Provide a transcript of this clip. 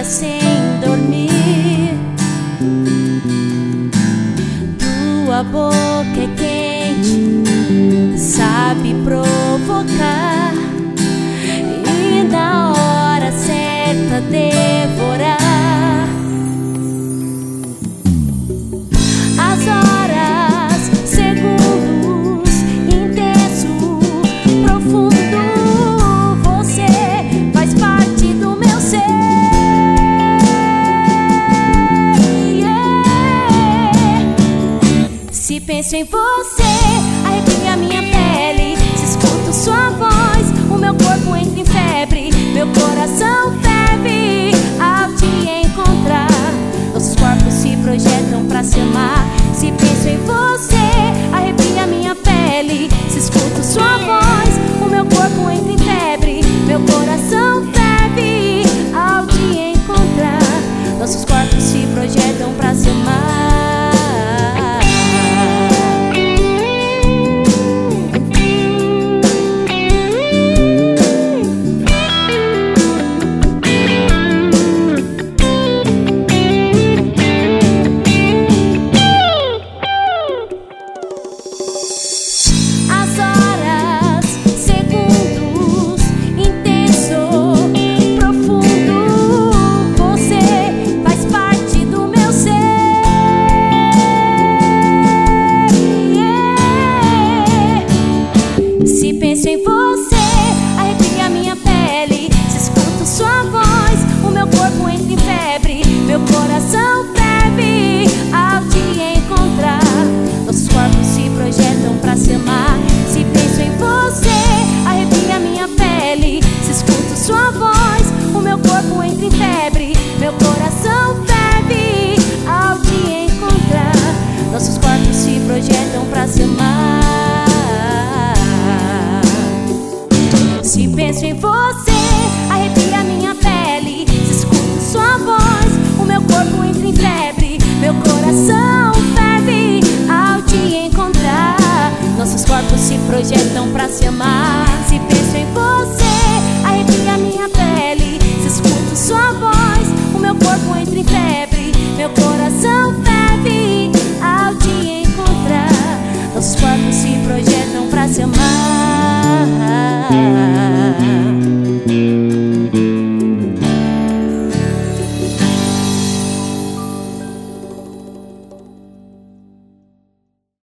sem dormir. Tua boca é quente, sabe provocar, e na hora certa devorar. As horas, segundos, intenso, profundo, você faz parte do meu ser. Se penso em você, arrepia minha pele. Se escuto sua voz, o meu corpo entra em febre. Meu coração ferve ao te encontrar. Nossos corpos se projetam pra se amar. Se penso em você, arrepia minha pele. Se escuto sua voz, o meu corpo entra em febre. Meu coração ferve ao te encontrar. Nossos corpos se projetam pra se amar. Se penso em você, arrepia minha pele. Se escuto sua voz, o meu corpo entra em febre. Meu coração ferve ao te encontrar. Nossos corpos se projetam pra se amar. Se penso em você, arrepia minha pele. Se escuto sua voz, o meu corpo entra em febre. Meu coração ferve ao te encontrar. Nossos corpos se projetam pra se amar. Se penso em você, arrepia minha pele. Se escuto sua voz, o meu corpo entra em febre. Meu coração ferve ao te encontrar. Nossos corpos se projetam pra se amar. Se penso em você,